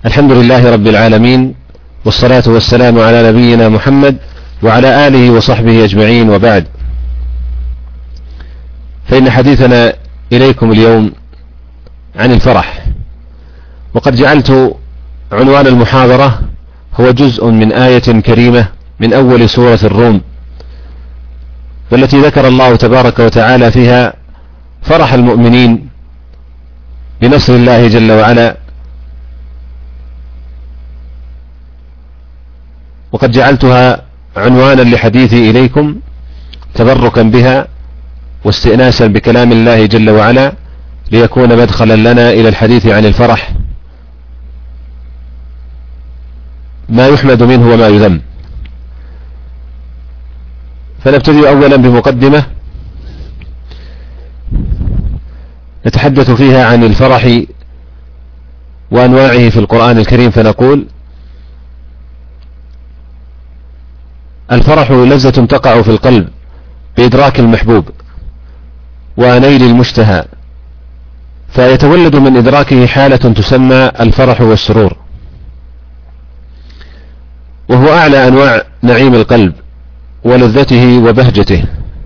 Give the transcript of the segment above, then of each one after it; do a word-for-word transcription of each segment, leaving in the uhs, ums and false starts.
الحمد لله رب العالمين، والصلاة والسلام على نبينا محمد وعلى آله وصحبه أجمعين، وبعد، فإن حديثنا إليكم اليوم عن الفرح، وقد جعلت عنوان المحاضرة هو جزء من آية كريمة من أول سورة الروم، والتي ذكر الله تبارك وتعالى فيها فرح المؤمنين بنصر الله جل وعلا. وقد جعلتها عنوانا لحديثي إليكم تبركا بها واستئناسا بكلام الله جل وعلا، ليكون مدخلا لنا إلى الحديث عن الفرح، ما يحمد منه وما يذم. فنبتدئ أولا بمقدمة نتحدث فيها عن الفرح وأنواعه في القرآن الكريم، فنقول: الفرح لذة تقع في القلب بإدراك المحبوب ونيل المشتهى، فيتولد من إدراكه حالة تسمى الفرح والسرور، وهو أعلى أنواع نعيم القلب ولذته وبهجته.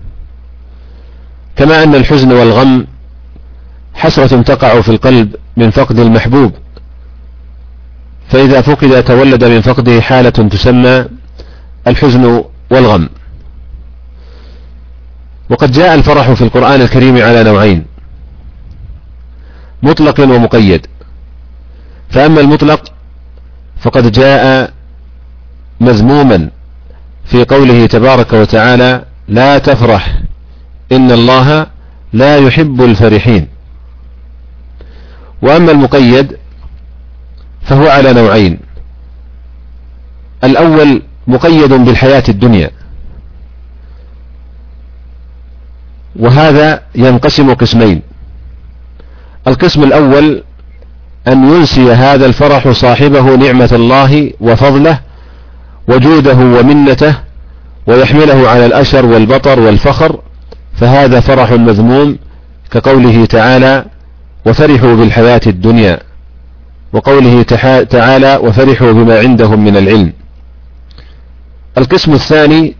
كما أن الحزن والغم حسرة تقع في القلب من فقد المحبوب، فإذا فقد تولد من فقده حالة تسمى الحزن والغم. وقد جاء الفرح في القرآن الكريم على نوعين: مطلق ومقيد. فأما المطلق فقد جاء مذموما في قوله تبارك وتعالى: لا تفرح إن الله لا يحب الفرحين. وأما المقيد فهو على نوعين: الأول مقيد بالحياة الدنيا، وهذا ينقسم قسمين. القسم الأول أن ينسي هذا الفرح صاحبه نعمة الله وفضله وجوده ومنته، ويحمله على الأشر والبطر والفخر، فهذا فرح مذموم، كقوله تعالى: وفرحوا بالحياة الدنيا، وقوله تعالى: وفرحوا بما عندهم من العلم. القسم الثاني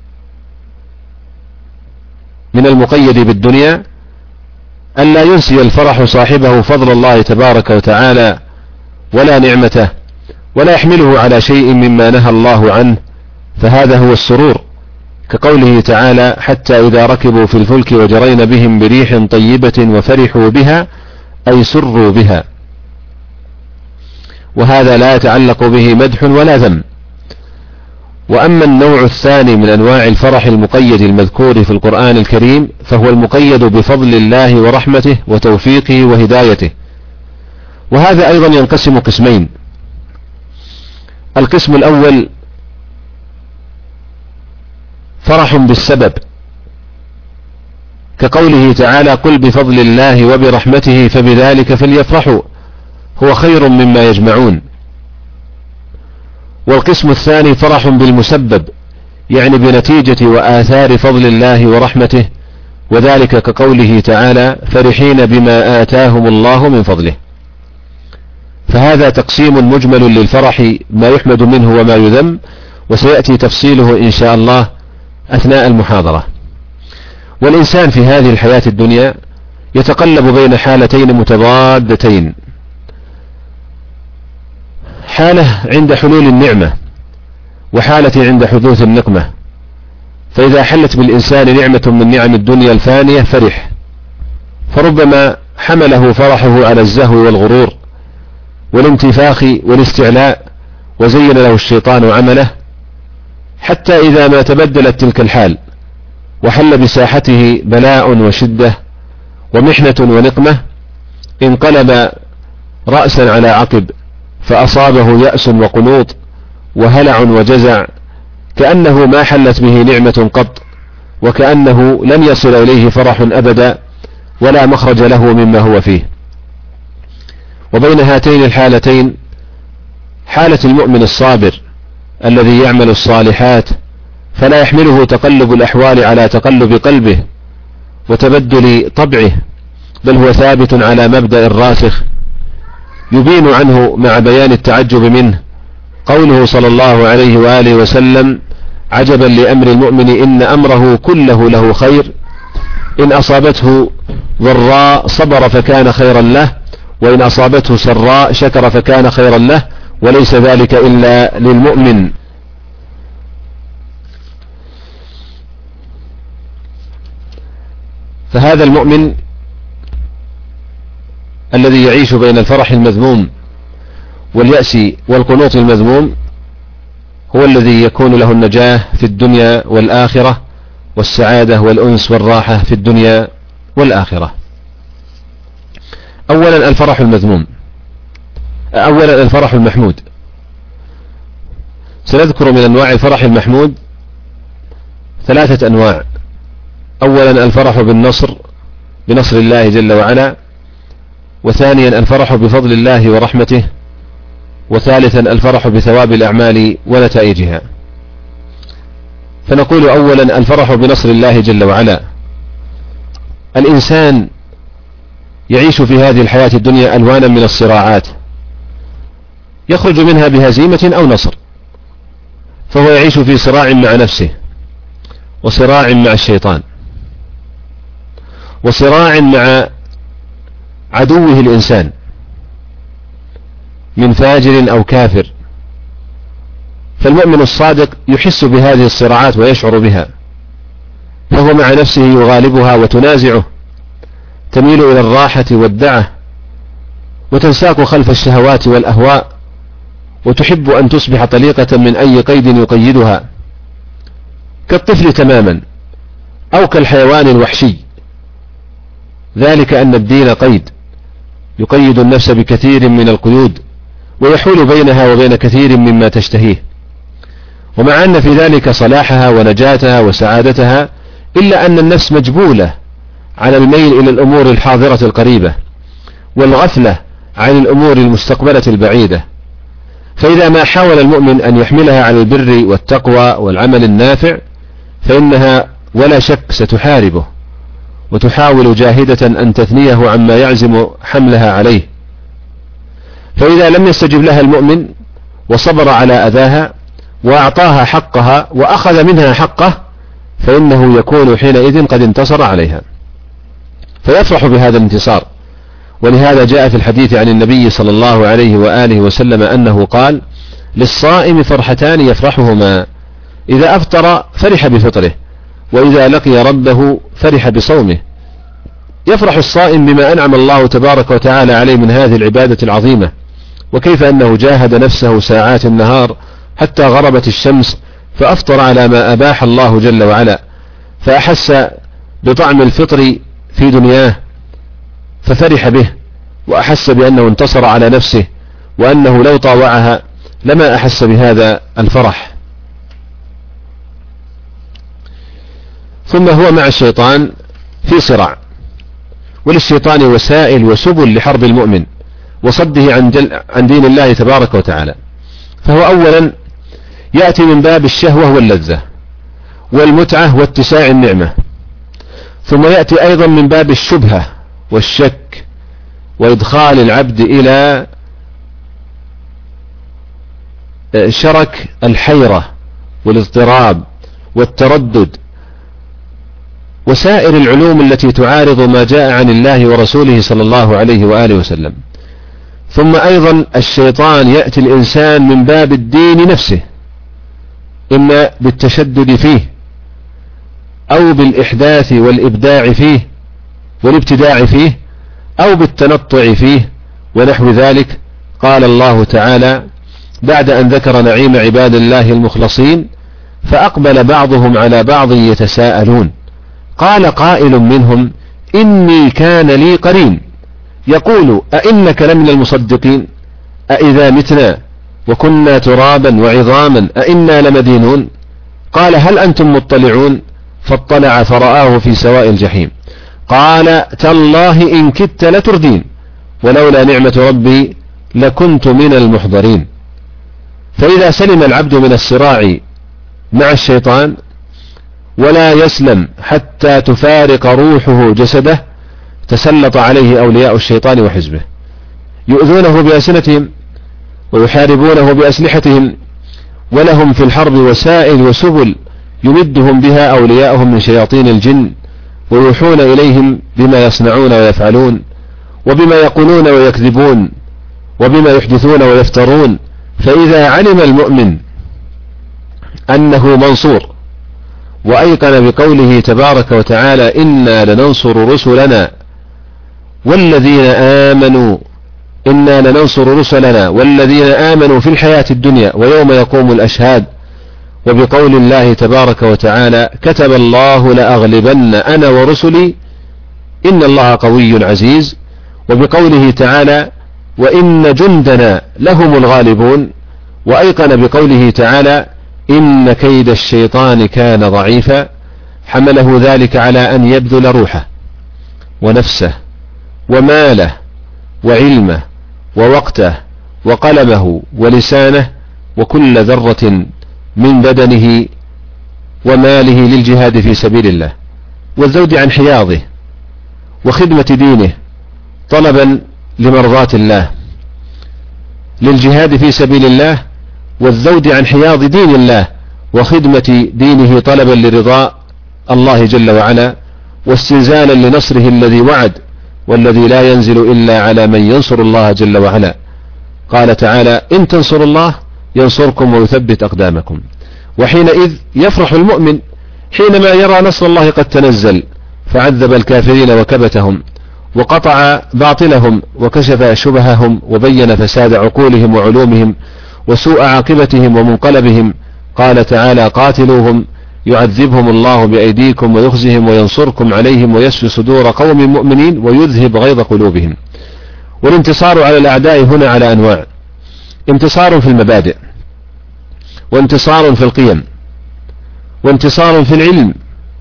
من المقيد بالدنيا أن لا ينسي الفرح صاحبه فضل الله تبارك وتعالى ولا نعمته، ولا يحمله على شيء مما نهى الله عنه، فهذا هو السرور، كقوله تعالى: حتى إذا ركبوا في الفلك وجرين بهم بريح طيبة وفرحوا بها، أي سروا بها. وهذا لا يتعلق به مدح ولا ذم. وأما النوع الثاني من أنواع الفرح المقيد المذكور في القرآن الكريم، فهو المقيد بفضل الله ورحمته وتوفيقه وهدايته، وهذا أيضا ينقسم قسمين. القسم الأول فرح بالسبب، كقوله تعالى: قل بفضل الله وبرحمته فبذلك فليفرحوا هو خير مما يجمعون. والقسم الثاني فرح بالمسبب، يعني بنتيجة وآثار فضل الله ورحمته، وذلك كقوله تعالى: فرحين بما آتاهم الله من فضله. فهذا تقسيم مجمل للفرح، ما يحمد منه وما يذم، وسيأتي تفصيله إن شاء الله أثناء المحاضرة. والإنسان في هذه الحياة الدنيا يتقلب بين حالتين متضادتين: حالة عند حلول النعمة، وحالة عند حدوث النقمة. فإذا حلت بالإنسان نعمة من نعم الدنيا الفانية فرح، فربما حمله فرحه على الزهو والغرور والانتفاخ والاستعلاء، وزين له الشيطان عمله، حتى إذا ما تبدلت تلك الحال وحل بساحته بلاء وشدة ومحنة ونقمة، انقلب رأسا على عقب، فأصابه يأس وقنوط وهلع وجزع، كأنه ما حلت به نعمة قط، وكأنه لن يصل إليه فرح أبدا، ولا مخرج له مما هو فيه. وبين هاتين الحالتين حالة المؤمن الصابر الذي يعمل الصالحات، فلا يحمله تقلب الأحوال على تقلب قلبه وتبدل طبعه، بل هو ثابت على مبدأ الراسخ يبين عنه مع بيان التعجب منه قوله صلى الله عليه وآله وسلم: عجبا لأمر المؤمن إن أمره كله له خير، إن أصابته ضراء صبر فكان خيرا له، وإن أصابته سراء شكر فكان خيرا له، وليس ذلك إلا للمؤمن. فهذا المؤمن الذي يعيش بين الفرح المذموم واليأس والقنوط المذموم هو الذي يكون له النجاة في الدنيا والآخرة، والسعادة والأنس والراحة في الدنيا والآخرة. أولا الفرح المذموم، أولا الفرح المحمود. سنذكر من أنواع الفرح المحمود ثلاثة أنواع. أولا الفرح بالنصر بنصر الله جل وعلا، وثانيا الفرح بفضل الله ورحمته، وثالثا الفرح بثواب الأعمال ونتائجها. فنقول أولا الفرح بنصر الله جل وعلا. الإنسان يعيش في هذه الحياة الدنيا ألوانا من الصراعات، يخرج منها بهزيمة أو نصر، فهو يعيش في صراع مع نفسه، وصراع مع الشيطان، وصراع مع عدوه الإنسان من فاجر أو كافر. فالمؤمن الصادق يحس بهذه الصراعات ويشعر بها، فهو مع نفسه يغالبها وتنازعه، تميل إلى الراحة والدعة، وتنساق خلف الشهوات والأهواء، وتحب أن تصبح طليقة من أي قيد يقيدها، كالطفل تماما أو كالحيوان الوحشي، ذلك أن الدين قيد يقيد النفس بكثير من القيود، ويحول بينها وبين كثير مما تشتهيه، ومع أن في ذلك صلاحها ونجاتها وسعادتها، إلا أن النفس مجبولة على الميل إلى الأمور الحاضرة القريبة، والغفلة عن الأمور المستقبلة البعيدة. فإذا ما حاول المؤمن أن يحملها على البر والتقوى والعمل النافع، فإنها ولا شك ستحاربه، وتحاول جاهدة أن تثنيه عما يعزم حملها عليه. فإذا لم يستجب لها المؤمن وصبر على أذاها وأعطاها حقها وأخذ منها حقه، فإنه يكون حينئذ قد انتصر عليها، فيفرح بهذا الانتصار. ولهذا جاء في الحديث عن النبي صلى الله عليه وآله وسلم أنه قال: للصائم فرحتان يفرحهما، إذا أفطر فرح بفطره، وإذا لقي ربه فرح بصومه. يفرح الصائم بما أنعم الله تبارك وتعالى عليه من هذه العبادة العظيمة، وكيف أنه جاهد نفسه ساعات النهار حتى غربت الشمس، فأفطر على ما أباح الله جل وعلا، فأحس بطعم الفطر في دنياه ففرح به، وأحس بأنه انتصر على نفسه، وأنه لو طاوعها لما أحس بهذا الفرح. ثم هو مع الشيطان في صراع، وللشيطان وسائل وسبل لحرب المؤمن وصده عن, جل عن دين الله تبارك وتعالى. فهو أولا يأتي من باب الشهوة واللذة والمتعة واتساع النعمة، ثم يأتي أيضا من باب الشبهة والشك وإدخال العبد إلى شرك الحيرة والاضطراب والتردد وسائر العلوم التي تعارض ما جاء عن الله ورسوله صلى الله عليه وآله وسلم. ثم أيضا الشيطان يأتي الإنسان من باب الدين نفسه، إما بالتشدد فيه أو بالإحداث والإبداع فيه والابتداع فيه، أو بالتنطع فيه ونحو ذلك. قال الله تعالى بعد أن ذكر نعيم عباد الله المخلصين: فأقبل بعضهم على بعض يتساءلون، قال قائل منهم: إني كان لي قرين يقول أئنك لمن المصدقين أئذا متنا وكنا ترابا وعظاما أئنا لمدينون. قال هل أنتم مطلعون؟ فاطلع فرآه في سواء الجحيم، قال تالله إن كدت لتردين ولولا نعمة ربي لكنت من المحضرين. فإذا سلم العبد من الصراع مع الشيطان ولا يسلم حتى تفارق روحه جسده، تسلط عليه أولياء الشيطان وحزبه. يؤذونه بألسنتهم ويحاربونه بأسلحتهم، ولهم في الحرب وسائل وسبل يمدهم بها أولياءهم من شياطين الجن، ويوحون إليهم بما يصنعون ويفعلون، وبما يقولون ويكذبون، وبما يحدثون ويفترون. فإذا علم المؤمن أنه منصور، وأيقن بقوله تبارك وتعالى إنا لننصر رسلنا والذين آمنوا إنا لننصر رسلنا والذين آمنوا في الحياة الدنيا ويوم يقوم الأشهاد، وبقول الله تبارك وتعالى كتب الله لأغلبن أنا ورسلي إن الله قوي عزيز، وبقوله تعالى وإن جندنا لهم الغالبون، وأيقن بقوله تعالى إن كيد الشيطان كان ضعيفا، حمله ذلك على أن يبذل روحه ونفسه وماله وعلمه ووقته وقلمه ولسانه وكل ذرة من بدنه وماله للجهاد في سبيل الله، والزود عن حياضه وخدمة دينه طلبا لمرضات الله، للجهاد في سبيل الله والزود عن حياض دين الله وخدمة دينه طلبا لرضاء الله جل وعلا، واستنزالا لنصره الذي وعد والذي لا ينزل إلا على من ينصر الله جل وعلا. قال تعالى إن تنصروا الله ينصركم ويثبت أقدامكم. وحينئذ يفرح المؤمن حينما يرى نصر الله قد تنزل، فعذب الكافرين وكبتهم وقطع باطلهم وكشف شبههم وبين فساد عقولهم وعلومهم وسوء عاقبتهم ومنقلبهم. قال تعالى قاتلوهم يعذبهم الله بأيديكم ويخزهم وينصركم عليهم ويشفي صدور قوم مؤمنين ويذهب غيظ قلوبهم. والانتصار على الأعداء هنا على أنواع: انتصار في المبادئ، وانتصار في القيم، وانتصار في العلم،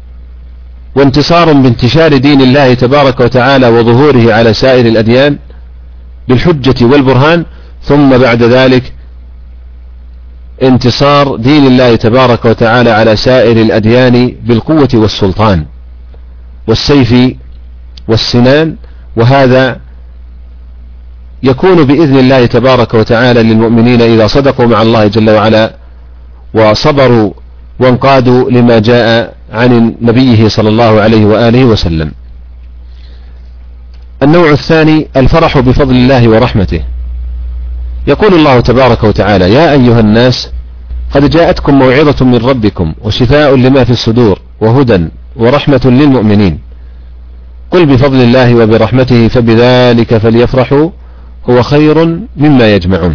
وانتصار بانتشار دين الله تبارك وتعالى وظهوره على سائر الأديان بالحجة والبرهان، ثم بعد ذلك انتصار دين الله تبارك وتعالى على سائر الأديان بالقوة والسلطان والسيف والسنان. وهذا يكون بإذن الله تبارك وتعالى للمؤمنين إذا صدقوا مع الله جل وعلا وصبروا وانقادوا لما جاء عن نبيه صلى الله عليه وآله وسلم. النوع الثاني الفرح بفضل الله ورحمته. يقول الله تبارك وتعالى يا أيها الناس قد جاءتكم موعظة من ربكم وشفاء لما في الصدور وهدى ورحمة للمؤمنين، قل بفضل الله وبرحمته فبذلك فليفرحوا هو خير مما يجمعون.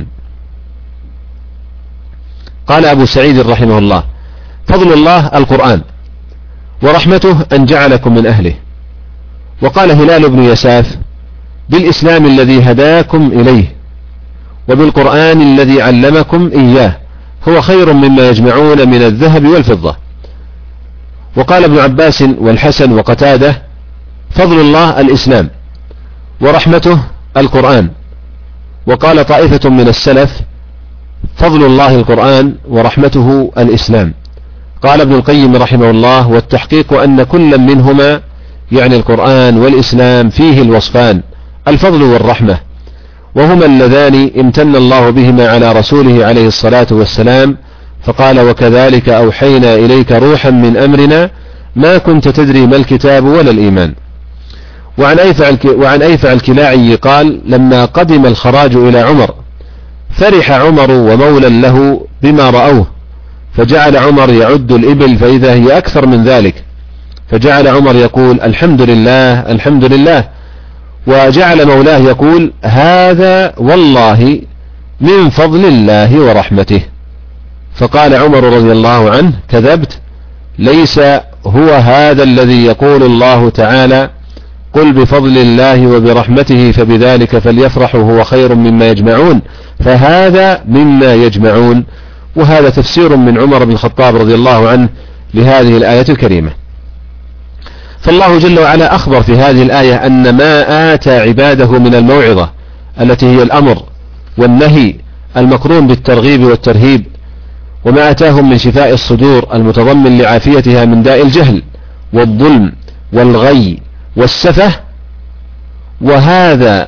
قال أبو سعيد رحمه الله فضل الله القرآن ورحمته أن جعلكم من أهله. وقال هلال بن يساف بالإسلام الذي هداكم إليه وبالقرآن الذي علمكم إياه هو خير مما يجمعون من الذهب والفضة. وقال ابن عباس والحسن وقتادة فضل الله الإسلام ورحمته القرآن. وقال طائفة من السلف فضل الله القرآن ورحمته الإسلام. قال ابن القيم رحمه الله والتحقيق أن كل منهما يعني القرآن والإسلام فيه الوصفان الفضل والرحمة، وهما اللذان امتن الله بهما على رسوله عليه الصلاة والسلام، فقال وكذلك أوحينا إليك روحا من أمرنا ما كنت تدري ما الكتاب ولا الإيمان. وعن أيفع, وعن أيفع الكلاعي قال لما قدم الخراج إلى عمر فرح عمر ومولى له بما رأوه، فجعل عمر يعد الإبل فإذا هي أكثر من ذلك، فجعل عمر يقول الحمد لله الحمد لله، وجعل مولاه يقول هذا والله من فضل الله ورحمته. فقال عمر رضي الله عنه كذبت، ليس هو هذا الذي يقول الله تعالى قل بفضل الله وبرحمته فبذلك فليفرحوا هو خير مما يجمعون، فهذا مما يجمعون. وهذا تفسير من عمر بن الخطاب رضي الله عنه لهذه الآية الكريمة. فالله جل وعلا أخبر في هذه الآية أن ما آتى عباده من الموعظة التي هي الأمر والنهي المقرون بالترغيب والترهيب، وما آتاهم من شفاء الصدور المتضمن لعافيتها من داء الجهل والظلم والغي والسفه، وهذا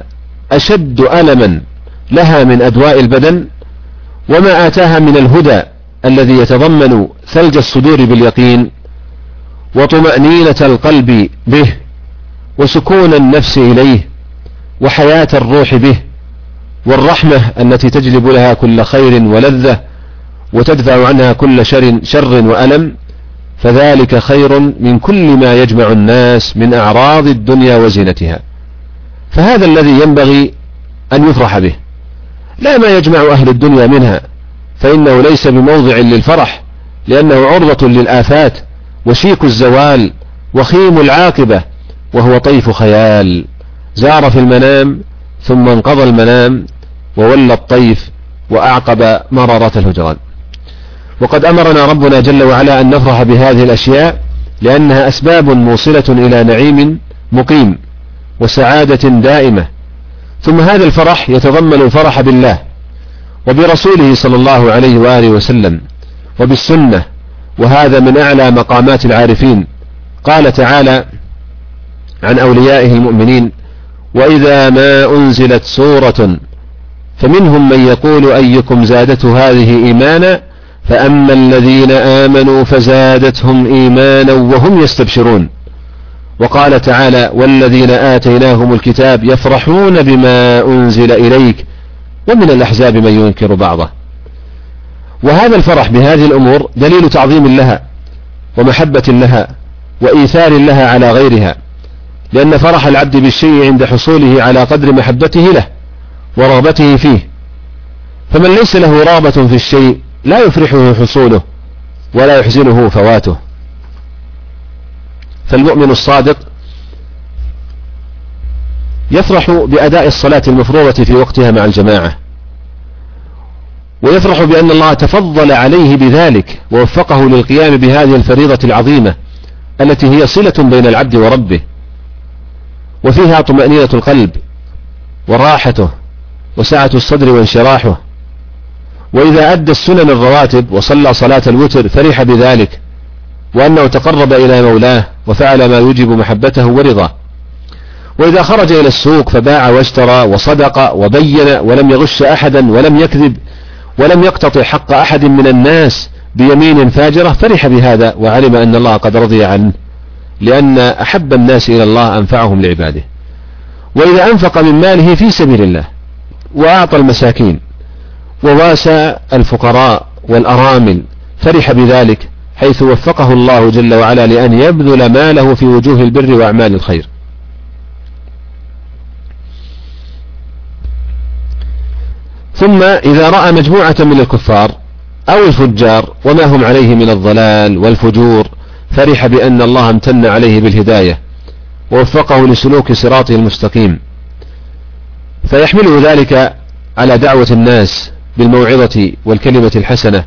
أشد ألما لها من أدواء البدن، وما آتاها من الهدى الذي يتضمن ثلج الصدور باليقين وطمأنينة القلب به وسكون النفس إليه وحياة الروح به والرحمة التي تجلب لها كل خير ولذة وتدفع عنها كل شر, شر وألم، فذلك خير من كل ما يجمع الناس من أعراض الدنيا وزينتها. فهذا الذي ينبغي أن يفرح به، لا ما يجمع أهل الدنيا منها، فإنه ليس بموضع للفرح، لأنه عرضة للآفات وشيك الزوال وخيم العاقبة، وهو طيف خيال زار في المنام ثم انقضى المنام وولى الطيف وأعقب مرارة الهجران. وقد أمرنا ربنا جل وعلا أن نفرح بهذه الأشياء، لأنها أسباب موصلة إلى نعيم مقيم وسعادة دائمة. ثم هذا الفرح يتضمن الفرح بالله وبرسوله صلى الله عليه وآله وسلم وبالسنة، وهذا من أعلى مقامات العارفين. قال تعالى عن أوليائه المؤمنين: وإذا ما أنزلت سورة فمنهم من يقول أيكم زادته هذه إيمانا فأما الذين آمنوا فزادتهم إيمانا وهم يستبشرون. وقال تعالى: والذين آتيناهم الكتاب يفرحون بما أنزل إليك ومن الأحزاب من ينكر بعضه. وهذا الفرح بهذه الأمور دليل تعظيم لها ومحبة لها وإيثار لها على غيرها، لأن فرح العبد بالشيء عند حصوله على قدر محبته له ورغبته فيه، فمن ليس له رغبة في الشيء لا يفرحه حصوله ولا يحزنه فواته. فالمؤمن الصادق يفرح بأداء الصلاة المفروضة في وقتها مع الجماعة، ويفرح بأن الله تفضل عليه بذلك ووفقه للقيام بهذه الفريضة العظيمة التي هي صلة بين العبد وربه، وفيها طمأنينة القلب وراحته وسعة الصدر وانشراحه. وإذا أدى السنن الرواتب وصلى صلاة الوتر فرح بذلك، وأنه تقرب إلى مولاه وفعل ما يوجب محبته ورضاه. وإذا خرج إلى السوق فباع واشترى وصدق وبين ولم يغش أحدا ولم يكذب ولم يقتطع حق أحد من الناس بيمين فاجرة فرح بهذا، وعلم أن الله قد رضي عنه، لأن أحب الناس إلى الله أنفعهم لعباده. وإذا أنفق من ماله في سبيل الله وأعطى المساكين وواسى الفقراء والأرامل فرح بذلك، حيث وفقه الله جل وعلا لأن يبذل ماله في وجوه البر وأعمال الخير. ثم إذا رأى مجموعة من الكفار أو الفجار وما هم عليه من الضلال والفجور فرح بأن الله امتن عليه بالهداية ووفقه لسلوك صراطه المستقيم، فيحمله ذلك على دعوة الناس بالموعظة والكلمة الحسنة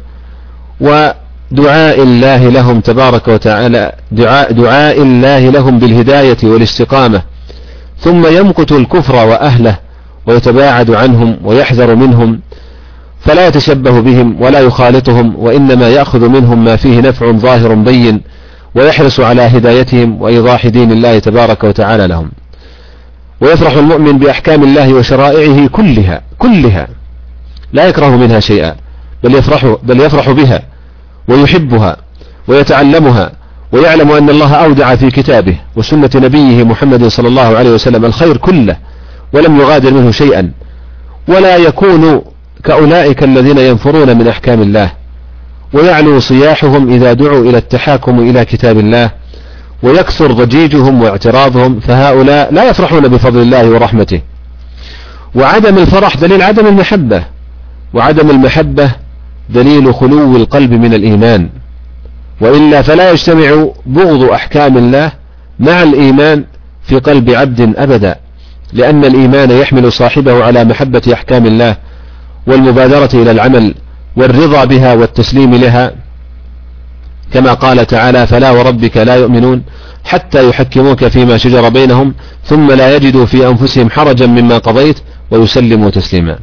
ودعاء الله لهم تبارك وتعالى، دعاء, دعاء الله لهم بالهداية والاستقامة. ثم يمقت الكفر وأهله ويتباعد عنهم ويحذر منهم، فلا يتشبه بهم ولا يخالطهم، وإنما يأخذ منهم ما فيه نفع ظاهر بين، ويحرص على هدايتهم وإيضاح دين الله تبارك وتعالى لهم. ويفرح المؤمن بأحكام الله وشرائعه كلها كلها لا يكره منها شيئا، بل يفرح, بل يفرح بها ويحبها ويتعلمها، ويعلم أن الله أودع في كتابه وسنة نبيه محمد صلى الله عليه وسلم الخير كله ولم يغادر منه شيئا، ولا يكون كأولئك الذين ينفرون من أحكام الله ويعلو صياحهم إذا دعوا إلى التحاكم إلى كتاب الله، ويكثر ضجيجهم واعتراضهم، فهؤلاء لا يفرحون بفضل الله ورحمته. وعدم الفرح دليل عدم المحبة، وعدم المحبة دليل خلو القلب من الإيمان، وإلا فلا يجتمع بغض أحكام الله مع الإيمان في قلب عبد أبدا، لأن الإيمان يحمل صاحبه على محبة أحكام الله والمبادرة إلى العمل والرضا بها والتسليم لها، كما قال تعالى: فلا وربك لا يؤمنون حتى يحكموك فيما شجر بينهم ثم لا يجدوا في أنفسهم حرجا مما قضيت ويسلموا تسليما.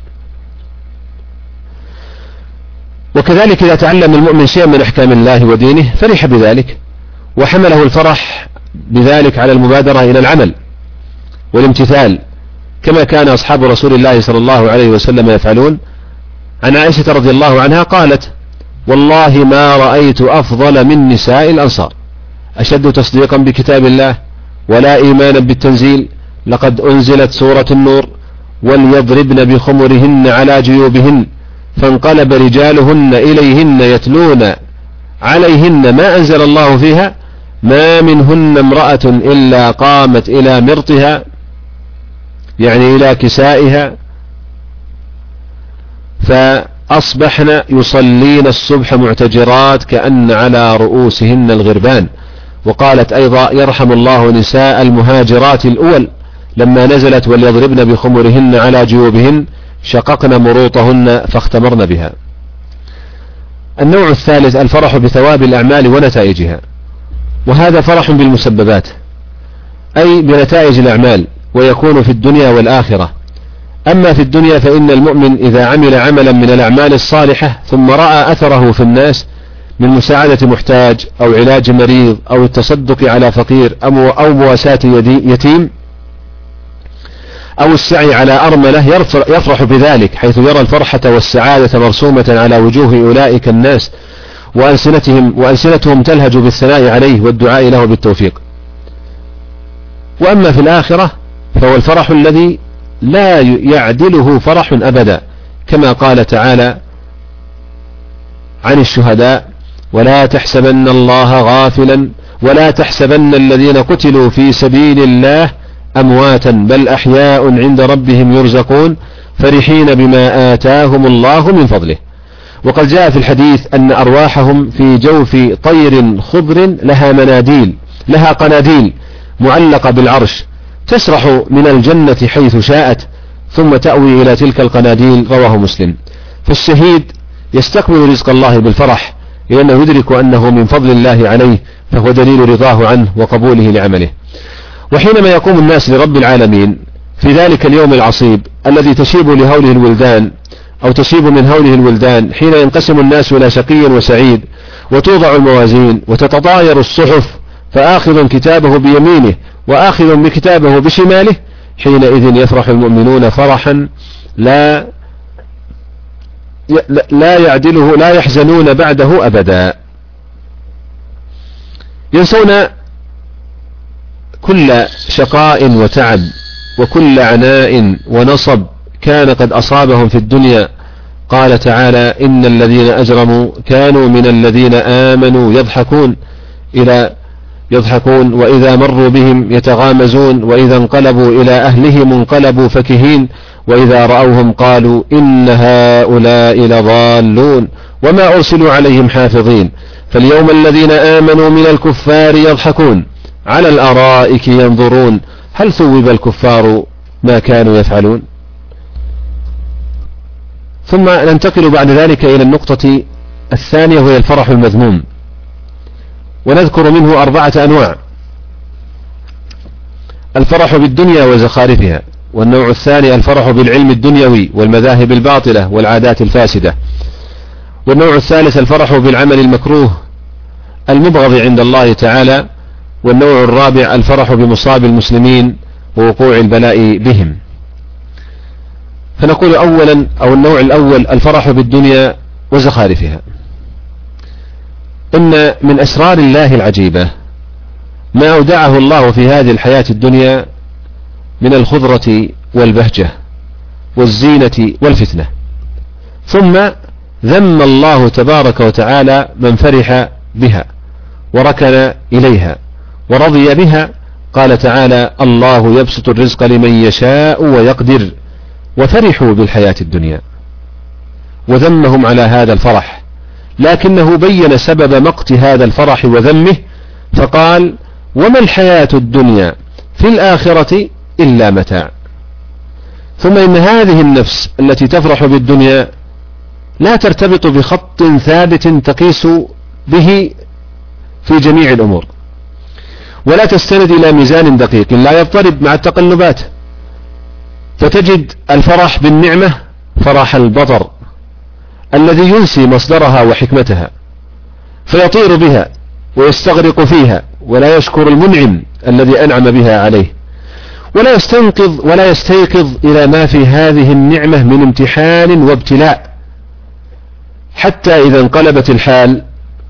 وكذلك إذا تعلم المؤمن شيئا من أحكام الله ودينه فرح بذلك، وحمله الفرح بذلك على المبادرة إلى العمل والامتثال، كما كان أصحاب رسول الله صلى الله عليه وسلم يفعلون. عن عائشة رضي الله عنها قالت: والله ما رأيت أفضل من نساء الأنصار أشد تصديقا بكتاب الله ولا إيمانا بالتنزيل. لقد أنزلت سورة النور وليضربن بخمرهن على جيوبهن فانقلب رجالهن إليهن يتلون عليهن ما أنزل الله فيها ما منهن امرأة إلا قامت إلى مرطها، يعني إلى كسائها، فأصبحن يصلين الصبح معتجرات كأن على رؤوسهن الغربان. وقالت أيضا: يرحم الله نساء المهاجرات الأول لما نزلت وليضربن بخمرهن على جيوبهن شققن مروطهن فاختمرن بها. النوع الثالث الفرح بثواب الأعمال ونتائجها، وهذا فرح بالمسببات أي بنتائج الأعمال، ويكون في الدنيا والآخرة. أما في الدنيا فإن المؤمن إذا عمل عملا من الأعمال الصالحة ثم رأى أثره في الناس من مساعدة محتاج أو علاج مريض أو التصدق على فقير أو مواساة يتيم أو السعي على أرملة يفرح بذلك، حيث يرى الفرحة والسعادة مرسومة على وجوه أولئك الناس وألسنتهم, وألسنتهم تلهج بالثناء عليه والدعاء له بالتوفيق. وأما في الآخرة فهو الفرح الذي لا يعدله فرح أبدا، كما قال تعالى عن الشهداء: ولا تحسبن الله غافلا ولا تحسبن الذين قتلوا في سبيل الله أمواتا بل أحياء عند ربهم يرزقون فرحين بما آتاهم الله من فضله. وقد جاء في الحديث أن أرواحهم في جوف طير خضر لها مناديل لها قناديل معلقة بالعرش تسرح من الجنة حيث شاءت ثم تأوي إلى تلك القناديل. رواه مسلم. فالشهيد يستقبل رزق الله بالفرح لأنه يدرك أنه من فضل الله عليه، فهو دليل رضاه عنه وقبوله لعمله. وحينما يقوم الناس لرب العالمين في ذلك اليوم العصيب الذي تشيب لهوله الولدان أو تشيب من هوله الولدان، حين ينقسم الناس إلى شقي وسعيد وتوضع الموازين وتتطاير الصحف فآخذ كتابه بيمينه وآخذ بكتابه بشماله، حينئذ يفرح المؤمنون فرحا لا لا يعدله لا يحزنون بعده أبدا. ينسون كل شقاء وتعب وكل عناء ونصب كان قد أصابهم في الدنيا. قال تعالى: إن الذين أجرموا كانوا من الذين آمنوا يضحكون إلى يضحكون وإذا مروا بهم يتغامزون وإذا انقلبوا إلى أهلهم انقلبوا فكهين وإذا رأوهم قالوا إن هؤلاء لضالون وما أرسلوا عليهم حافظين. فاليوم الذين آمنوا من الكفار يضحكون على الأرائك ينظرون هل ثوب الكفار ما كانوا يفعلون. ثم ننتقل بعد ذلك إلى النقطة الثانية وهي الفرح المذموم، ونذكر منه أربعة أنواع: الفرح بالدنيا وزخارفها، والنوع الثاني الفرح بالعلم الدنيوي والمذاهب الباطلة والعادات الفاسدة، والنوع الثالث الفرح بالعمل المكروه المبغض عند الله تعالى، والنوع الرابع الفرح بمصاب المسلمين ووقوع البلاء بهم. فنقول أولا أو النوع الأول الفرح بالدنيا وزخارفها. إن من أسرار الله العجيبة ما أودعه الله في هذه الحياة الدنيا من الخضرة والبهجة والزينة والفتنة، ثم ذم الله تبارك وتعالى من فرح بها وركن إليها ورضي بها. قال تعالى: الله يبسط الرزق لمن يشاء ويقدر وفرحوا بالحياة الدنيا، وذمهم على هذا الفرح، لكنه بين سبب مقت هذا الفرح وذمه فقال: وما الحياة الدنيا في الآخرة إلا متاع. ثم إن هذه النفس التي تفرح بالدنيا لا ترتبط بخط ثابت تقيس به في جميع الأمور، ولا تستند إلى ميزان دقيق لا يضطرب مع التقلبات، فتجد الفرح بالنعمة فرح البطر الذي ينسي مصدرها وحكمتها فيطير بها ويستغرق فيها ولا يشكر المنعم الذي أنعم بها عليه. ولا يستنقذ ولا يستيقظ إلى ما في هذه النعمة من امتحان وابتلاء، حتى إذا انقلبت الحال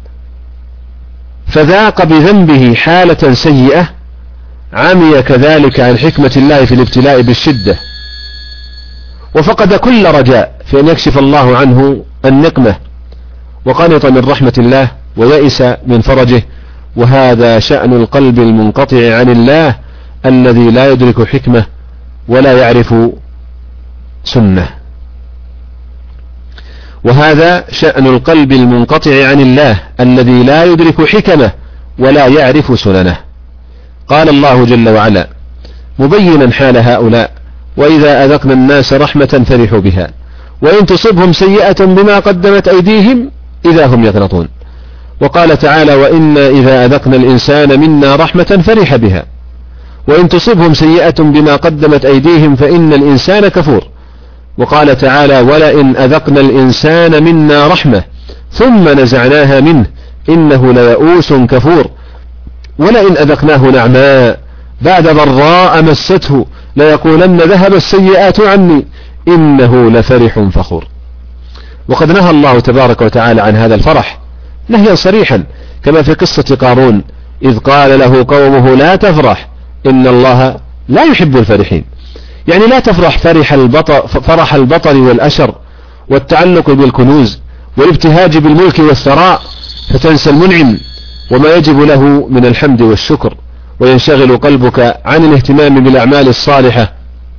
فذاق بذنبه حالة سيئة عمي كذلك عن حكمة الله في الابتلاء بالشدة، وفقد كل رجاء في أن يكشف الله عنه النقمة، وقنط من رحمة الله ويئس من فرجه. وهذا شأن القلب المنقطع عن الله الذي لا يدرك حكمة ولا يعرف سنة. وهذا شأن القلب المنقطع عن الله الذي لا يدرك حكمه ولا يعرف سننه. قال الله جل وعلا مبينا حال هؤلاء: وإذا أذقنا الناس رحمة فرحوا بها وإن تصبهم سيئة بما قدمت أيديهم إذا هم يقنطون. وقال تعالى: وإنا إذا أذقنا الإنسان منا رحمة فرح بها وإن تصبهم سيئة بما قدمت أيديهم فإن الإنسان كفور. وقال تعالى: ولئن أذقنا الإنسان منا رحمة ثم نزعناها منه إنه ليئوس كفور. ولئن أذقناه نعماء بعد ضراء مسته ليقولن ذهب السيئات عني إنه لفرح فخور. وقد نهى الله تبارك وتعالى عن هذا الفرح نهيا صريحا، كما في قصة قارون إذ قال له قومه: لا تفرح إن الله لا يحب الفرحين. يعني لا تفرح فرح البطر, فرح البطر والأشر والتعلق بالكنوز والابتهاج بالملك والثراء، فتنسى المنعم وما يجب له من الحمد والشكر، وينشغل قلبك عن الاهتمام بالأعمال الصالحة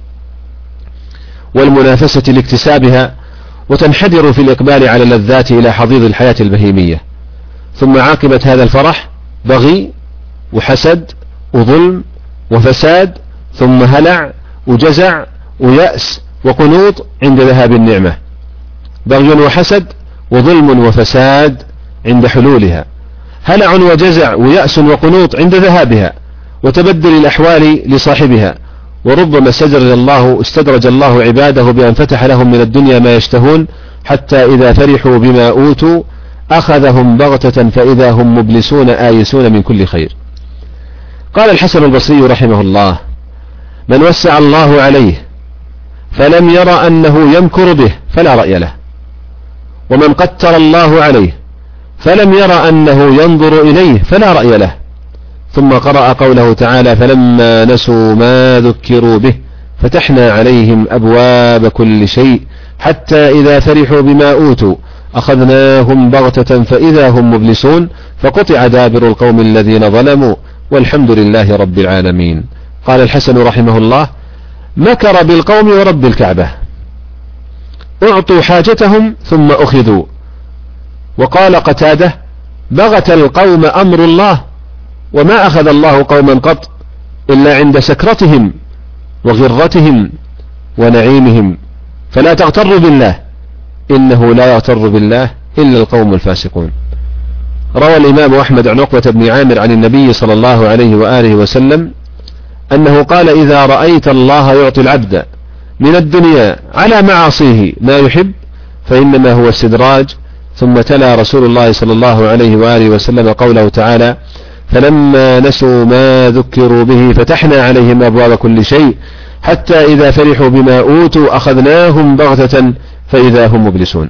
والمنافسة لاكتسابها، وتنحدر في الإقبال على اللذات إلى حضيض الحياة البهيمية. ثم عاقبة هذا الفرح بغي وحسد وظلم وفساد، ثم هلع وجزع ويأس وقنوط عند ذهاب النعمة. بغي وحسد وظلم وفساد عند حلولها، هلع وجزع ويأس وقنوط عند ذهابها وتبدل الأحوال لصاحبها. وربما استدرج الله, استدرج الله عباده بأن فتح لهم من الدنيا ما يشتهون حتى إذا فرحوا بما أوتوا أخذهم بغتة فإذا هم مبلسون آيسون من كل خير. قال الحسن البصري رحمه الله: من وسع الله عليه فلم ير أنه يمكر به فلا رأي له، ومن قتر الله عليه فلم ير أنه ينظر إليه فلا رأي له. ثم قرأ قوله تعالى: فلما نسوا ما ذكروا به فتحنا عليهم أبواب كل شيء حتى إذا فرحوا بما أوتوا أخذناهم بغتة فإذا هم مبلسون فقطع دابر القوم الذين ظلموا والحمد لله رب العالمين. قال الحسن رحمه الله: مكر بالقوم ورب الكعبة، أعطوا حاجتهم ثم أخذوا. وقال قتادة: بغت القوم أمر الله، وما أخذ الله قوما قط إلا عند سكرتهم وغرتهم ونعيمهم، فلا تغتروا بالله إنه لا يغتر بالله إلا القوم الفاسقون. روى الإمام أحمد عن عقبة بن عامر عن النبي صلى الله عليه وآله وسلم أنه قال: إذا رأيت الله يعطي العبد من الدنيا على معاصيه ما يحب فإنما هو استدراج. ثم تلا رسول الله صلى الله عليه وآله وسلم قوله تعالى: فلما نسوا ما ذكروا به فتحنا عليهم أبواب كل شيء حتى إذا فرحوا بما أوتوا أخذناهم بغتة فإذا هم مبلسون.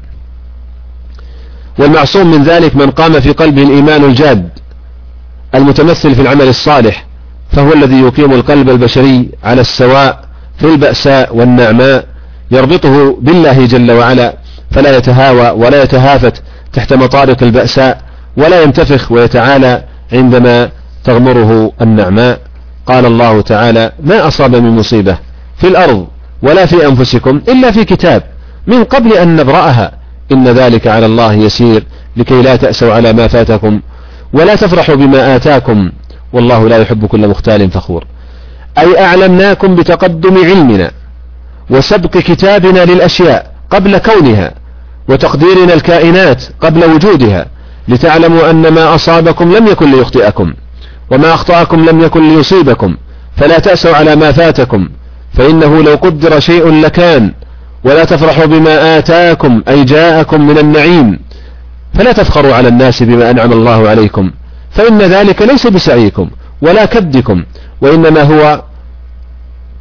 والمعصوم من ذلك من قام في قلبه الإيمان الجاد المتمثل في العمل الصالح، فهو الذي يقيم القلب البشري على السواء في البأساء والنعماء، يربطه بالله جل وعلا فلا يتهاوى ولا يتهافت تحت مطارق البأساء، ولا ينتفخ ويتعالى عندما تغمره النعماء. قال الله تعالى: ما أصاب من مصيبة في الأرض ولا في أنفسكم إلا في كتاب من قبل أن نبرأها إن ذلك على الله يسير لكي لا تأسوا على ما فاتكم ولا تفرحوا بما آتاكم والله لا يحب كل مختال فخور. أي أعلمناكم بتقدم علمنا وسبق كتابنا للأشياء قبل كونها وتقديرنا الكائنات قبل وجودها، لتعلموا أن ما أصابكم لم يكن ليخطئكم وما أخطأكم لم يكن ليصيبكم، فلا تأسوا على ما فاتكم فإنه لو قدر شيء لكان، ولا تفرحوا بما آتاكم أي جاءكم من النعيم، فلا تفخروا على الناس بما أنعم الله عليكم فإن ذلك ليس بسعيكم ولا كدكم، وإنما هو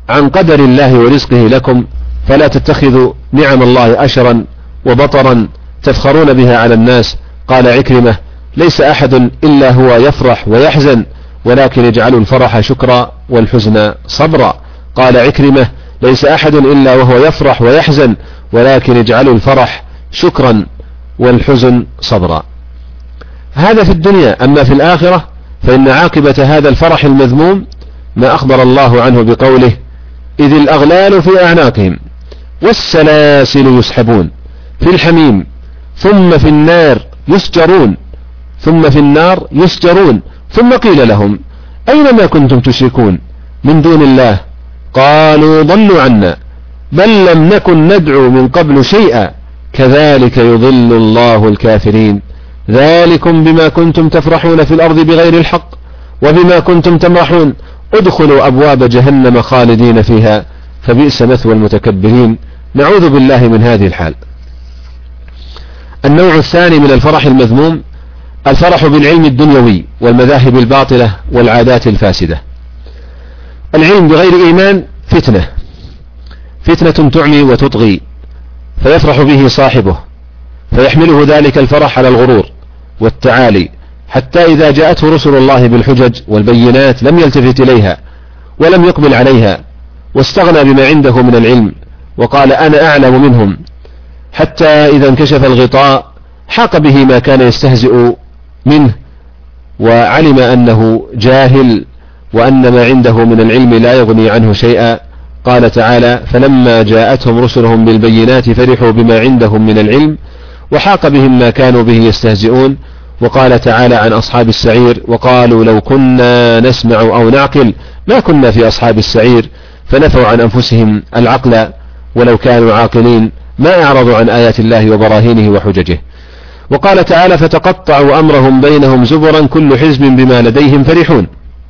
عن قدر الله ورزقه لكم، فلا تتخذوا نعم الله أشرا وبطرا تفخرون بها على الناس. قال عكرمة: ليس أحد إلا هو يفرح ويحزن، ولكن اجعلوا الفرح شكرا والحزن صبرا. قال عكرمة: ليس أحد إلا وهو يفرح ويحزن، ولكن اجعلوا الفرح شكرا والحزن صبرا. هذا في الدنيا. أما في الآخرة فإن عاقبة هذا الفرح المذموم ما أخبر الله عنه بقوله: إذ الأغلال في أعناقهم والسلاسل يسحبون في الحميم ثم في النار يسجرون ثم في النار يسجرون ثم قيل لهم: أين ما كنتم تشركون من دون الله؟ قالوا: ضلوا عنا بل لم نكن ندعو من قبل شيئا كذلك يضل الله الكافرين. ذلكم بما كنتم تفرحون في الأرض بغير الحق وبما كنتم تمرحون ادخلوا أبواب جهنم خالدين فيها فبئس مثوى المتكبرين. نعوذ بالله من هذه الحال. النوع الثاني من الفرح المذموم الفرح بالعلم الدنيوي والمذاهب الباطلة والعادات الفاسدة. العلم بغير إيمان فتنة فتنة تعمي وتطغي، فيفرح به صاحبه فيحمله ذلك الفرح على الغرور والتعالي، حتى إذا جاءته رسل الله بالحجج والبينات لم يلتفت إليها ولم يقبل عليها، واستغنى بما عنده من العلم وقال: أنا أعلم منهم، حتى إذا انكشف الغطاء حاق به ما كان يستهزئ منه، وعلم أنه جاهل وأن ما عنده من العلم لا يغني عنه شيئا. قال تعالى: فلما جاءتهم رسلهم بالبينات فرحوا بما عندهم من العلم وحاق بهم ما كانوا به يستهزئون. وقال تعالى عن أصحاب السعير: وقالوا لو كنا نسمع أو نعقل ما كنا في أصحاب السعير، فنفوا عن أنفسهم العقل ولو كانوا عاقلين ما أعرضوا عن آيات الله وبراهينه وحججه. وقال تعالى: فتقطعوا أمرهم بينهم زبرا كل حزب بما لديهم فرحون.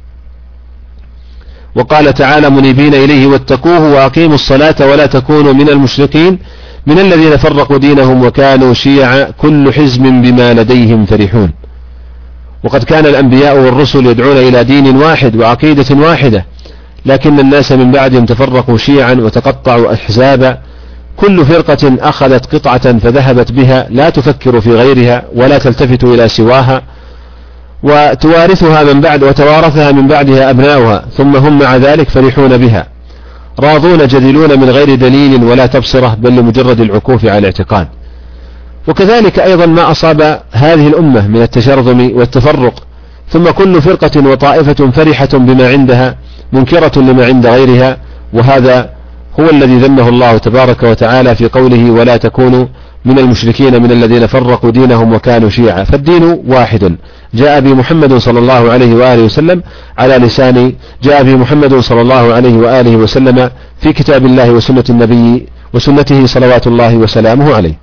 وقال تعالى: منيبين إليه واتقوه وأقيموا الصلاة ولا تكونوا من المشركين من الذين فرقوا دينهم وكانوا شيعا كل حزب بما لديهم فرحون. وقد كان الأنبياء والرسل يدعون إلى دين واحد وعقيدة واحدة، لكن الناس من بعدهم تفرقوا شيعا وتقطعوا أحزابا، كل فرقة أخذت قطعة فذهبت بها لا تفكر في غيرها ولا تلتفت إلى سواها، وتوارثها من بعد وتوارثها من بعدها أبناؤها، ثم هم مع ذلك فرحون بها راضون جدلون من غير دليل ولا تبصرة بل لمجرد العكوف على الاعتقاد. وكذلك أيضا ما أصاب هذه الأمة من التشرذم والتفرق، ثم كل فرقة وطائفة فرحة بما عندها منكرة لما عند غيرها، وهذا هو الذي ذمه الله تبارك وتعالى في قوله: ولا تكونوا من المشركين من الذين فرقوا دينهم وكانوا شيعا. فالدين واحد جاء به محمد صلى الله عليه وآله وسلم على لسان جاء به محمد صلى الله عليه وآله وسلم في كتاب الله وسنة النبي وسنته صلوات الله وسلامه عليه.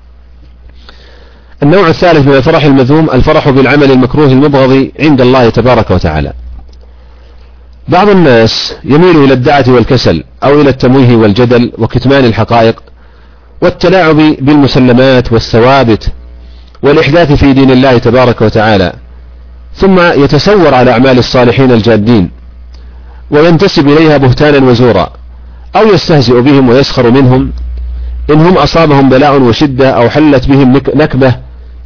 النوع الثالث من الفرح المذموم الفرح بالعمل المكروه المبغض عند الله تبارك وتعالى. بعض الناس يميل إلى الدعة والكسل أو إلى التمويه والجدل وكتمان الحقائق والتلاعب بالمسلمات والثوابت والإحداث في دين الله تبارك وتعالى، ثم يتسور على أعمال الصالحين الجادين وينتسب إليها بهتانا وزورا، أو يستهزئ بهم ويسخر منهم إن هم أصابهم بلاء وشدة أو حلت بهم نكبة،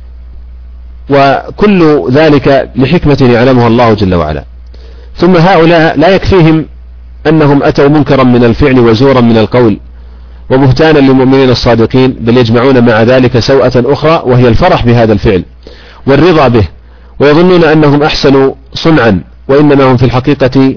وكل ذلك لحكمة يعلمها الله جل وعلا. ثم هؤلاء لا يكفيهم أنهم أتوا منكرا من الفعل وزورا من القول وبهتانا للمؤمنين الصادقين، بل يجمعون مع ذلك سوءة أخرى وهي الفرح بهذا الفعل والرضا به، ويظنون أنهم أحسنوا صنعا، وإنما هم في الحقيقة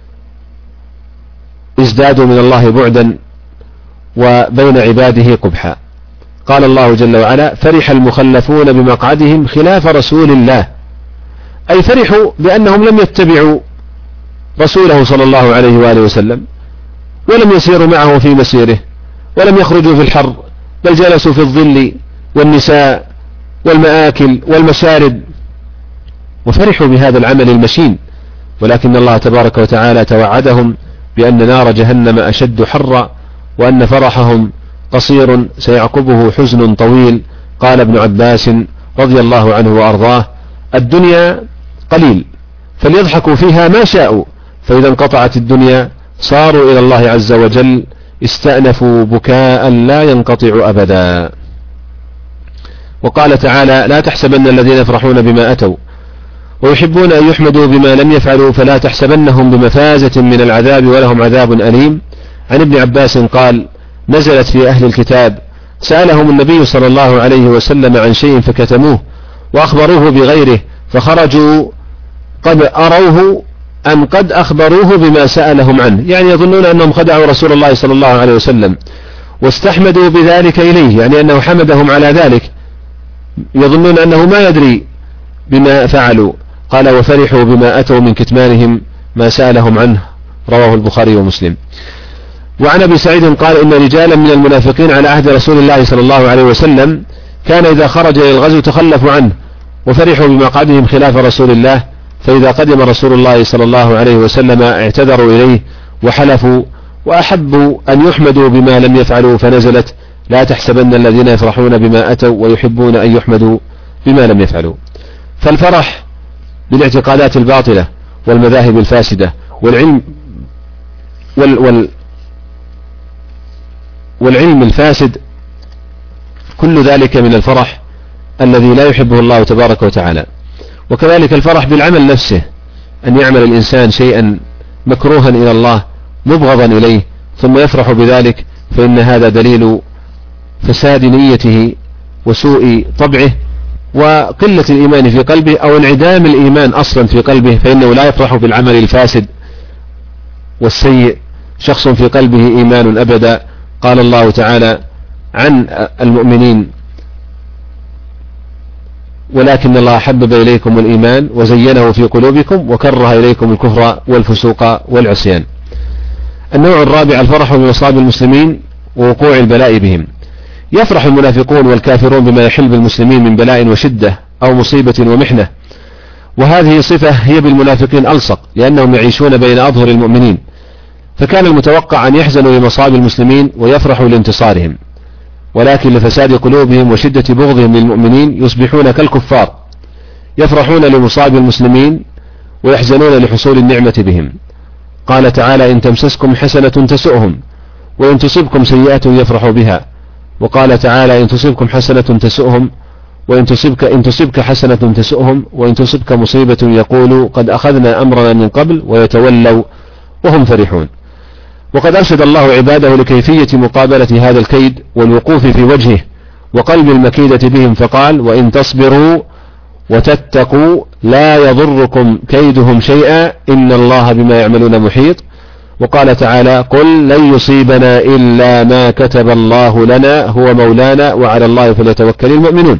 ازدادوا من الله بعدا وبين عباده قبحا. قال الله جل وعلا: فرح المخلفون بمقعدهم خلاف رسول الله، أي فرحوا بأنهم لم يتبعوا رسوله صلى الله عليه وآله وسلم ولم يسيروا معه في مسيره ولم يخرجوا في الحر، بل جلسوا في الظل والنساء والمآكل والمشارب، وفرحوا بهذا العمل المشين. ولكن الله تبارك وتعالى توعدهم بأن نار جهنم أشد حرا، وأن فرحهم قصير سيعقبه حزن طويل. قال ابن عباس رضي الله عنه وأرضاه: الدنيا قليل فليضحكوا فيها ما شاءوا، فإذا انقطعت الدنيا صاروا إلى الله عز وجل استأنفوا بكاء لا ينقطع أبدا. وقال تعالى: لا تحسبن الذين يفرحون بما أتوا ويحبون أن يحمدوا بما لم يفعلوا فلا تحسبنهم بمفازة من العذاب ولهم عذاب أليم. عن ابن عباس قال: نزلت في أهل الكتاب سألهم النبي صلى الله عليه وسلم عن شيء فكتموه وأخبروه بغيره فخرجوا قد أروه أم قد أخبروه بما سألهم عنه، يعني يظنون أنهم خدعوا رسول الله صلى الله عليه وسلم واستحمدوا بذلك إليه، يعني أنه حمدهم على ذلك، يظنون أنه ما يدري بما فعلوا. قال: وفرحوا بما أتوا من كتمانهم ما سألهم عنه. رواه البخاري ومسلم. وعن أبي سعيد قال: إن رجالا من المنافقين على عهد رسول الله صلى الله عليه وسلم كان إذا خرج إلى الغزو تخلفوا عنه وفرحوا بمقعدهم خلاف رسول الله، فإذا قدم رسول الله صلى الله عليه وسلم اعتذروا إليه وحلفوا وأحبوا أن يحمدوا بما لم يفعلوا، فنزلت: لا تحسبن الذين يفرحون بما أتوا ويحبون أن يحمدوا بما لم يفعلوا. فالفرح بالاعتقادات الباطلة والمذاهب الفاسدة والعلم وال وال والعلم الفاسد كل ذلك من الفرح الذي لا يحبه الله تبارك وتعالى. وكذلك الفرح بالعمل نفسه، أن يعمل الإنسان شيئا مكروها إلى الله مبغضا إليه ثم يفرح بذلك، فإن هذا دليل فساد نيته وسوء طبعه وقلة الإيمان في قلبه أو انعدام الإيمان أصلا في قلبه، فإنه لا يفرح بالعمل الفاسد والسيء شخص في قلبه إيمان أبدا. قال الله تعالى عن المؤمنين: ولكن الله حبب إليكم الإيمان وزينه في قلوبكم وكره إليكم الكفر والفسوق والعصيان. النوع الرابع: الفرح بمصائب المسلمين ووقوع البلاء بهم. يفرح المنافقون والكافرون بما يحل بالمسلمين من بلاء وشدة أو مصيبة ومحنة، وهذه صفة هي بالمنافقين ألصق لأنهم يعيشون بين أظهر المؤمنين، فكان المتوقع أن يحزنوا لمصائب المسلمين ويفرحوا لانتصارهم، ولكن لفساد قلوبهم وشدة بغضهم للمؤمنين يصبحون كالكفار، يفرحون لمصائب المسلمين ويحزنون لحصول النعمة بهم. قال تعالى: إن تمسسكم حسنة تسؤهم وإن تصبكم سيئة يفرحوا بها. وقال تعالى: إن تصبكم حسنة تسؤهم وإن تصبك, إن تصبك حسنة تسؤهم وإن تصبك مصيبة يقولوا قد أخذنا أمرنا من قبل ويتولوا وهم فرحون. وقد أرشد الله عباده لكيفية مقابلة هذا الكيد والوقوف في وجهه وقلب المكيدة بهم، فقال: وإن تصبروا وتتقوا لا يضركم كيدهم شيئا إن الله بما يعملون محيط. وقال تعالى: قل لن يصيبنا إلا ما كتب الله لنا هو مولانا وعلى الله فليتوكل المؤمنون.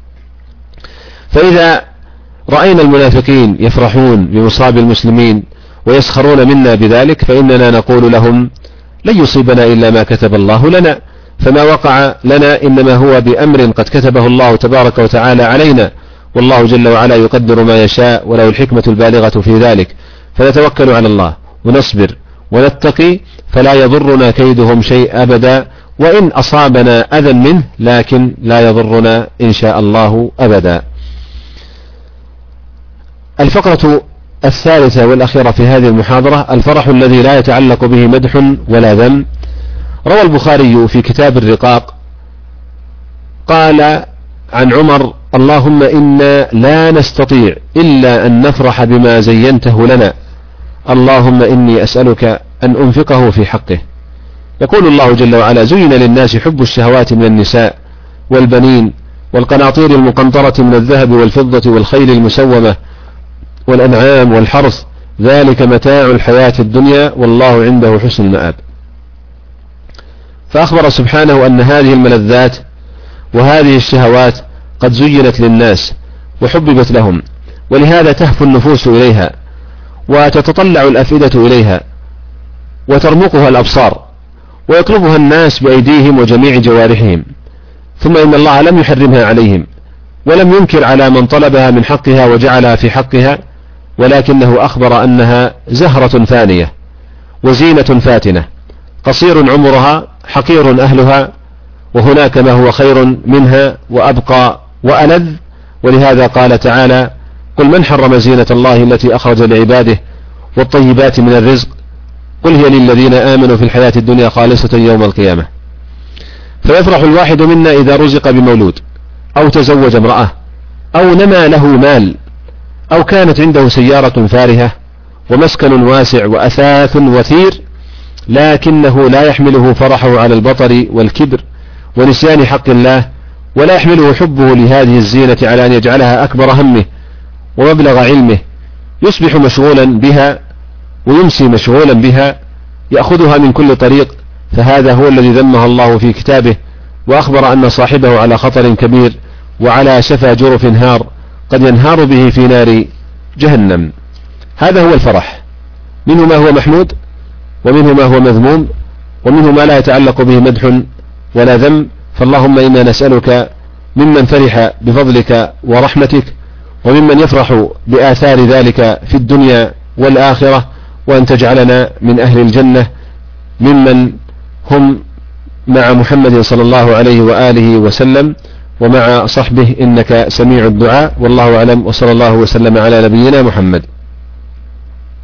فإذا رأينا المنافقين يفرحون بمصاب المسلمين ويسخرون منا بذلك فإننا نقول لهم: لن يصيبنا إلا ما كتب الله لنا، فما وقع لنا إنما هو بأمر قد كتبه الله تبارك وتعالى علينا، والله جل وعلا يقدر ما يشاء وله الحكمة البالغة في ذلك، فنتوكل على الله ونصبر ونتقي فلا يضرنا كيدهم شيء أبدا، وإن أصابنا أذى منه لكن لا يضرنا إن شاء الله أبدا. الفقرة الثالثة والأخيرة في هذه المحاضرة: الفرح الذي لا يتعلق به مدح ولا ذم. روى البخاري في كتاب الرقاق قال عن عمر: اللهم إنا لا نستطيع إلا أن نفرح بما زينته لنا، اللهم إني أسألك أن أنفقه في حقه. يقول الله جل وعلا: زين للناس حب الشهوات من النساء والبنين والقناطير المقنطرة من الذهب والفضة والخيل المسومة والأنعام والحرث، ذلك متاع الحياة الدنيا والله عنده حسن المآب. فأخبر سبحانه أن هذه الملذات وهذه الشهوات قد زينت للناس وحببت لهم، ولهذا تهفو النفوس إليها وتتطلع الأفئدة إليها وترمقها الأبصار ويطلبها الناس بأيديهم وجميع جوارحهم، ثم إن الله لم يحرمها عليهم ولم ينكر على من طلبها من حقها وجعلها في حقها، ولكنه أخبر أنها زهرة فانية وزينة فاتنة، قصير عمرها حقير أهلها، وهناك ما هو خير منها وأبقى وألذ. ولهذا قال تعالى: قل من حرم زينة الله التي أخرج لعباده والطيبات من الرزق قل هي للذين آمنوا في الحياة الدنيا خالصة يوم القيامة. فيفرح الواحد منا إذا رزق بمولود، أو تزوج امرأة، أو نمى له مال، أو كانت عنده سيارة فارهة ومسكن واسع وأثاث وثير، لكنه لا يحمله فرحه على البطر والكبر ونسيان حق الله، ولا يحمله حبه لهذه الزينة على أن يجعلها أكبر همه ومبلغ علمه، يصبح مشغولا بها ويمسي مشغولا بها، يأخذها من كل طريق. فهذا هو الذي ذمها الله في كتابه، وأخبر أن صاحبه على خطر كبير وعلى شفا جرف هار قد ينهار به في نار جهنم. هذا هو الفرح، منه ما هو محمود، ومنه ما هو مذموم، ومنه ما لا يتعلق به مدح ولا ذم. فاللهم إنا نسألك ممن فرح بفضلك ورحمتك، وممن يفرح بآثار ذلك في الدنيا والآخرة، وأن تجعلنا من أهل الجنة ممن هم مع محمد صلى الله عليه وآله وسلم ومع صحبه، إنك سميع الدعاء. والله أعلم، وصلى الله وسلم على نبينا محمد.